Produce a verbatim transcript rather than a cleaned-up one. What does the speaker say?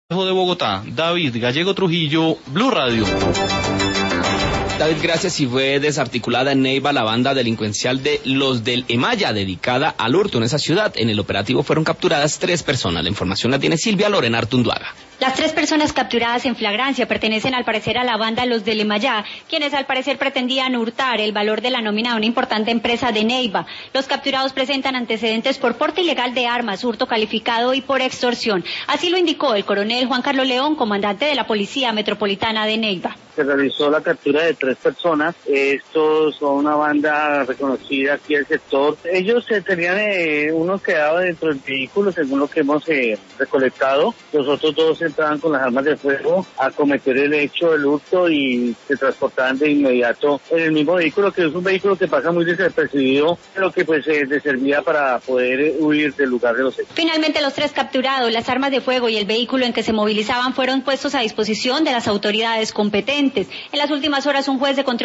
De Bogotá, David Gallego Trujillo, Blue Radio. David, gracias. Y fue desarticulada en Neiva la banda delincuencial de Los del Emaya, dedicada al hurto en esa ciudad. En el operativo fueron capturadas tres personas. La información la tiene Silvia Lorena Artunduaga. Las tres personas capturadas en flagrancia pertenecen al parecer a la banda Los del Emaya, quienes al parecer pretendían hurtar el valor de la nómina de una importante empresa de Neiva. Los capturados presentan antecedentes por porte ilegal de armas, hurto calificado y por extorsión. Así lo indicó el coronel Juan Carlos León, comandante de la Policía Metropolitana de Neiva. Se realizó la captura de tres personas. Estos son una banda reconocida aquí del sector. Ellos eh, tenían eh, uno quedado dentro del vehículo, según lo que hemos eh, recolectado. Los otros dos entraban con las armas de fuego a cometer el hecho del hurto y se transportaban de inmediato en el mismo vehículo, que es un vehículo que pasa muy desapercibido, pero que pues eh, les servía para poder eh, huir del lugar de los hechos. Finalmente, los tres capturados, las armas de fuego y el vehículo en que se movilizaban fueron puestos a disposición de las autoridades competentes. En las últimas horas, un juez de control